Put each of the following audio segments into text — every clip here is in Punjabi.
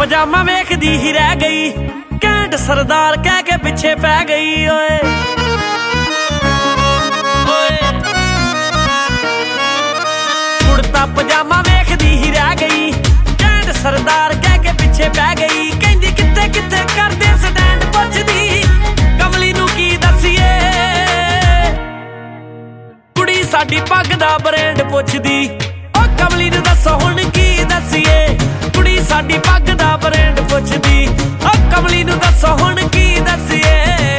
ਪਜਾਮਾ ਵੇਖਦੀ ਹੀ ਰਹਿ ਗਈ, ਘੈਂਟ ਸਰਦਾਰ ਕਹਿ ਕੇ ਪਿੱਛੇ ਪੈ ਗਈ। ਓਏ ਕੁੜਤਾ ਪਜਾਮਾ ਵੇਖਦੀ ਹੀ ਰਹਿ ਗਈ, ਘੈਂਟ ਸਰਦਾਰ ਕਹਿ ਕੇ ਪਿੱਛੇ ਪੈ ਗਈ। ਕਹਿੰਦੀ ਕਿੱਥੇ ਕਿੱਥੇ ਕਰਦੇ ਸਟੈਂਡ, ਪੁੱਛਦੀ ਕਮਲੀ ਨੂੰ ਕੀ ਦੱਸੀਏ। ਕੁੜੀ ਸਾਡੀ ਪੱਗ ਦਾ ਬ੍ਰਾਂਡ ਪੁੱਛਦੀ, ਓ ਕਮਲੀ ਨੂੰ ਦੱਸੋ ਹੁਣ ਕੀ ਦੱਸੀਏ। ਕੁੜੀ ਸਾਡੀ ਪੱਗ ਦਾ ਬ੍ਰਾਂਡ ਪੁੱਛਦੀ, ਓ ਕਮਲੀ ਨੂੰ ਦੱਸੋ ਹੁਣ ਕੀ ਦੱਸੀਏ।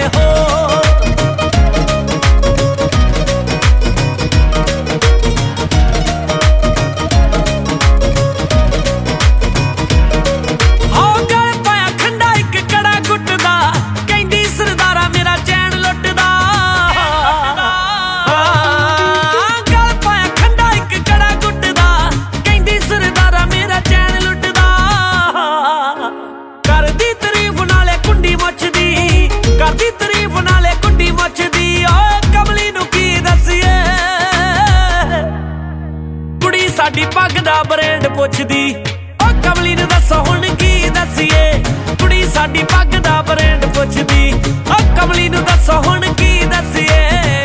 ਕਰਦੀ ਤਾਰੀਫ ਨਾਲੇ ਕੁੰਡੀ ਮੱਚਦੀ, ਓਏ ਕਮਲੀ ਨੂੰ ਕੀ ਦੱਸੀਏ। ਕੁੜੀ ਸਾਡੀ ਪੱਗ ਦਾ ਬ੍ਰਾਂਡ ਪੁੱਛਦੀ, ਓ ਕਮਲੀ ਨੂੰ ਦੱਸੋ ਹੁਣ ਕੀ ਦੱਸੀਏ। ਕੁੜੀ ਸਾਡੀ ਪੱਗ ਦਾ ਬ੍ਰਾਂਡ ਪੁੱਛਦੀ, ਓ ਕਮਲੀ ਨੂੰ ਦੱਸੋ ਹੁਣ ਕੀ ਦੱਸੀਏ।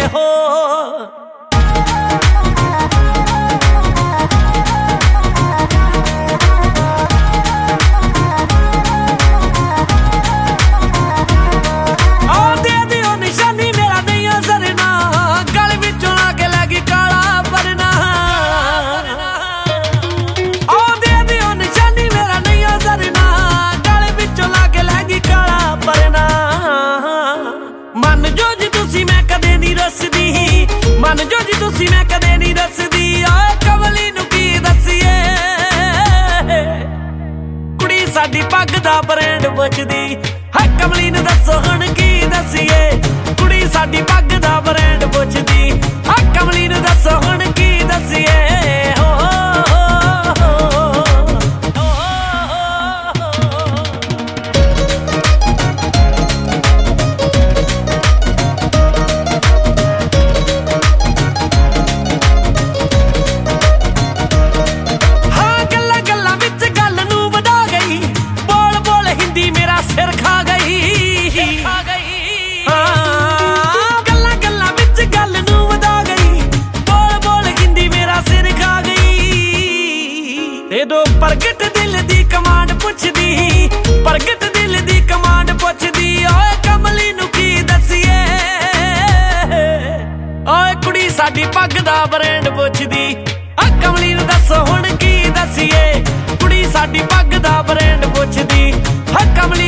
ਮਨ ਜੋ ਜੀ ਤੁਸੀਂ ਮੈਂ ਕਦੇ ਨਹੀਂ ਦੱਸਦੀ, ਓਏ ਕਮਲੀ ਨੂੰ ਕੀ ਦੱਸੀਏ। ਕੁੜੀ ਸਾਡੀ ਪੱਗ ਦਾ ਬ੍ਰਾਂਡ ਪੁੱਛਦੀ, ਹਾਂ ਕਮਲੀ ਨੂੰ ਦੱਸੋ ਹੁਣ ਕੀ ਦੱਸੀਏ। ਕੁੜੀ ਸਾਡੀ ਪੱਗ ਦਾ ਬ੍ਰਾਂਡ ਪੁੱਛਦੀ, ਹਾਂ ਕਮਲੀ ਨੂੰ ਦੱਸੋ ਹੁਣ ਕੀ ਦੱਸੀਏ। ਪ੍ਰਗਟ ਦਿਲ ਦੀ ਕਮਾਂਡ ਪੁੱਛਦੀ, ਪ੍ਰਗਟ ਦਿਲ ਦੀ ਕਮਾਂਡ ਪੁੱਛਦੀ, ਓਏ ਕਮਲੀ ਨੂੰ ਕੀ ਦੱਸੀਏ। ਓਏ ਕੁੜੀ ਸਾਡੀ ਪੱਗ ਦਾ ਬ੍ਰਾਂਡ ਪੁੱਛਦੀ, ਆ ਕਮਲੀ ਨੂੰ ਦੱਸੋ ਹੁਣ ਕੀ ਦੱਸੀਏ। ਕੁੜੀ ਸਾਡੀ ਪੱਗ ਦਾ ਬ੍ਰਾਂਡ ਪੁੱਛਦੀ, ਆ ਕਮਲੀ